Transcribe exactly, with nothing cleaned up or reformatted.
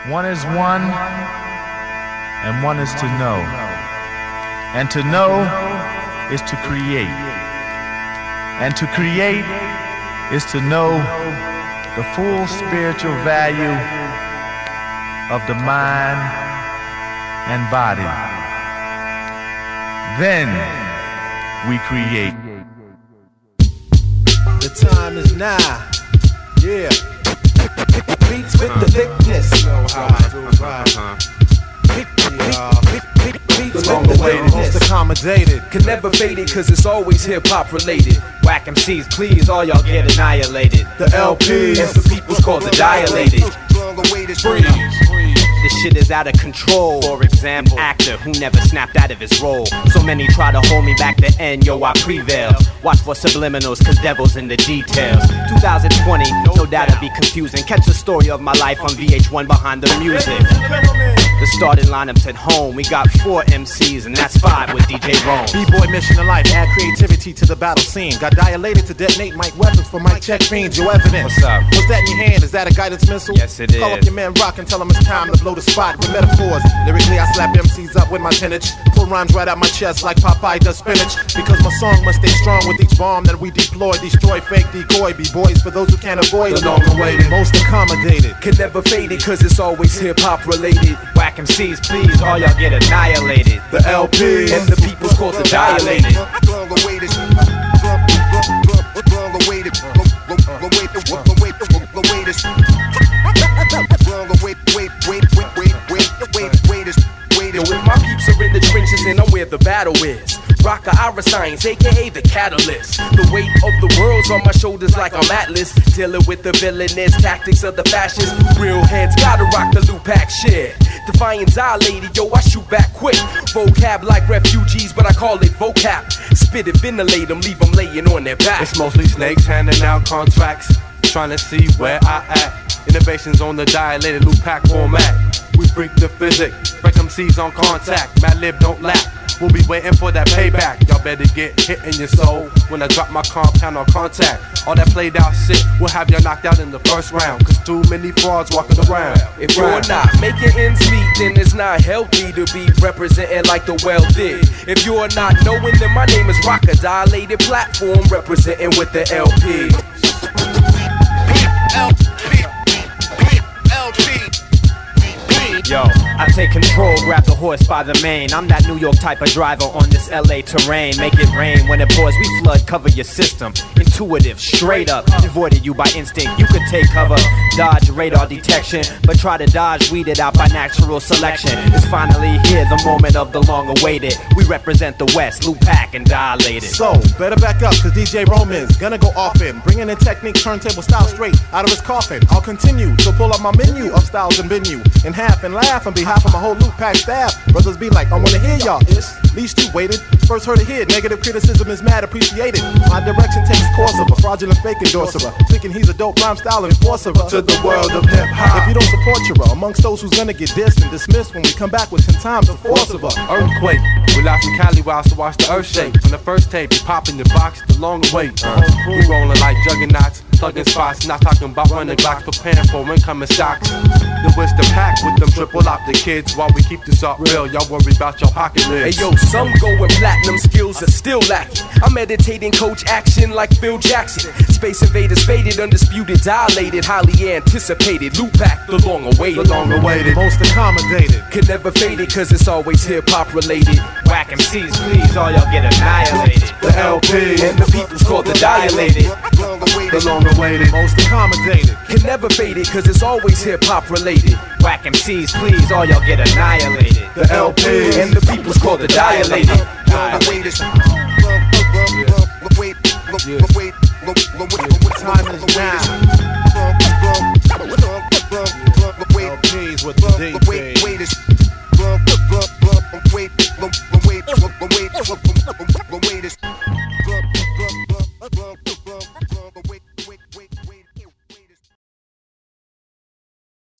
One is one, and one is to know. And to know is to create. And to create is to know the full spiritual value of the mind and body. Then we create. The time is now. Yeah. Beats with the thickness. Beats with the thickness. Most accommodated. Can never fade it cause it's always hip hop related. Whack M Cs, please, all y'all get annihilated. The L Ps and the people's called the dilated. Freeze. This shit is out of control. For example, actor who never snapped out of his role. So many try to hold me back the end, yo, I prevail. Watch for subliminals, cause devil's in the details. twenty twenty, no doubt it'll be confusing. Catch the story of my life on V H one behind the music. The starting lineup's at home. We got four M Cs and that's five with D J Rome. B-boy mission in life, add creativity to the battle scene. Got dilated to detonate mic weapons for mic check fiends. Your evidence. What's up? What's that in your hand? Is that a guidance missile? Yes, it Call is. up your man Rock and tell him it's time to blow the spot with metaphors. Lyrically, I slap M Cs up with my tenage. Pull rhymes right out my chest like Popeye does spinach. Because my song must stay strong with each bomb that we deploy. Destroy fake decoy. B-boys for those who can't avoid the long awaited. Most accommodated. Can never fade it cause it's always hip hop related. Whack M Cs, please, all y'all get annihilated. The L Ps and the people's called the dilated. Yo, if my peeps are in the trenches and I'm where the battle is. Rocker Ira Science, aka the catalyst. The weight of the world's on my shoulders like I'm Atlas. Dealing with the villainous tactics of the fascists. Real heads gotta rock the Lupac shit. Defiance I lady, yo, I shoot back quick. Vocab like refugees, but I call it vocab. Spit it, ventilate them, leave them laying on their back. It's mostly snakes handing out contracts, trying to see where I at. Innovations on the dilated Lupac format. We freak the physics, break M Cs on contact. Mad Lib don't laugh, we'll be waiting for that payback. Y'all better get hit in your soul when I drop my compound on contact. All that played out shit will have y'all knocked out in the first round. Cause too many frauds walking around. If you're not making ends meet, then it's not healthy to be representing like the well did. If you're not knowing, then my name is Rocker, dilated platform representing with the L P. L P. L P. Yo, I take control, grab the horse by the mane. I'm that New York type of driver on this L A terrain. Make it rain when it pours, we flood, cover your system. Intuitive, straight up, avoided you by instinct. You could take cover, dodge radar detection, but try to dodge, weeded out by natural selection. It's finally here, the moment of the long awaited. We represent the West, Lupac and dilated. So, better back up, cause D J Roman's gonna go off in. Bringing in technique, turntable style straight out of his coffin. I'll continue to pull up my menu of styles and venue in half and laugh on behalf of my whole Lupac staff. Brothers be like, I wanna hear y'all. It's least you waited. First heard it here. Negative criticism is mad appreciated. My direction takes course of a fraudulent fake endorser, thinking he's a dope rhyme style enforcer to the world of hip hop. If you don't support your amongst those who's gonna get dissed and dismissed when we come back with ten times the force of a earthquake. We live from Cali while to watch the earth shake. On the first tape, you pop in the box, the long wait. Uh, we rolling like juggernauts, thugging spots, not talking about running blocks, preparing for incoming stocks. The wish the pack with them triple op the kids while we keep this up real. Y'all worry about your pocket lids. Hey yo, some go with platinum, skills are still lacking. I'm meditating coach action like Phil Jackson. Space invaders faded, undisputed, dilated, highly anticipated. Lupac, the long awaited, the long awaited, most accommodated. Could never fade it cause it's always hip hop related. Whack M Cs, please, all y'all get annihilated. The L P and the people's called the dilated. The long awaited, most accommodated. Can never fade it cause it's always hip hop related. Whack M Cs, please, all y'all get annihilated. The L P and the people's called the dilated. Time is now.